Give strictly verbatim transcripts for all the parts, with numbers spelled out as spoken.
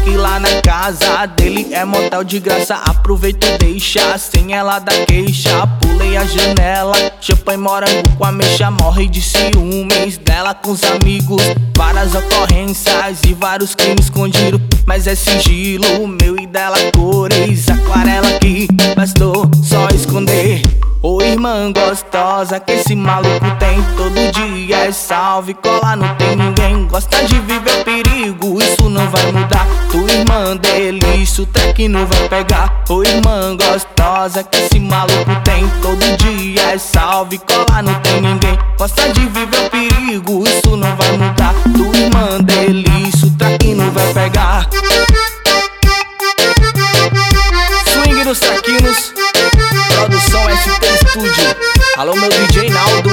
que lá na casa dele é motel de graça. Aproveita e deixa, sem ela dar queixa. Pulei a janela, champanhe morango com ameixa. Morre de ciúmes dela com os amigos. Várias ocorrências e vários crimes escondidos, mas é sigilo meu e dela, cores aquarela que bastou só esconder. Ô irmã gostosa que esse maluco tem, todo dia é salve, cola, não tem ninguém. Gosta de viver perigo, isso não vai mudar. Tua irmã delícia, o track não vai pegar. Ô irmã gostosa que esse maluco tem, todo dia é salve, cola, não tem ninguém. Gosta de viver perigo, isso não vai mudar. Tua irmã delícia, o track não vai pegar. Swing dos traquinos, produção S T Studio. Alô meu D J Naldo.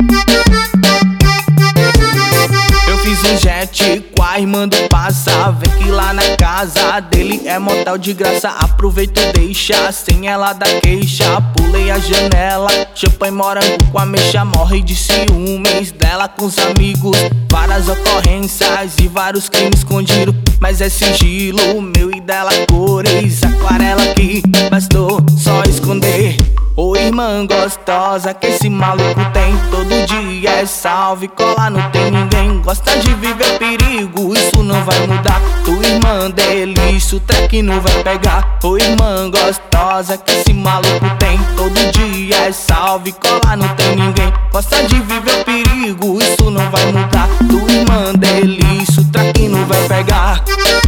Eu fiz um jet com a irmã do passa. Vem que lá na casa dele é motel de graça. Aproveita e deixa, sem ela dar queixa. Pulei a janela, champanhe morango com ameixa. Morre de ciúmes dela com os amigos. Várias ocorrências e vários crimes escondidos, mas é sigilo meu e dela, cores aquarela que bastou só esconder. Ô irmã gostosa que esse maluco tem, todo dia é salve, cola, não tem ninguém. Gosta de viver perigo, isso não vai mudar. Tua irmã delícia, o track não vai pegar. Ô irmã gostosa que esse maluco tem, todo dia é salve, cola, não tem ninguém. Gosta de viver perigo, isso não vai mudar. Tua irmã delícia, o track não vai pegar.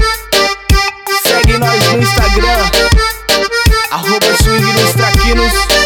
Segue nós no Instagram, arroba Swing dos Traquinos.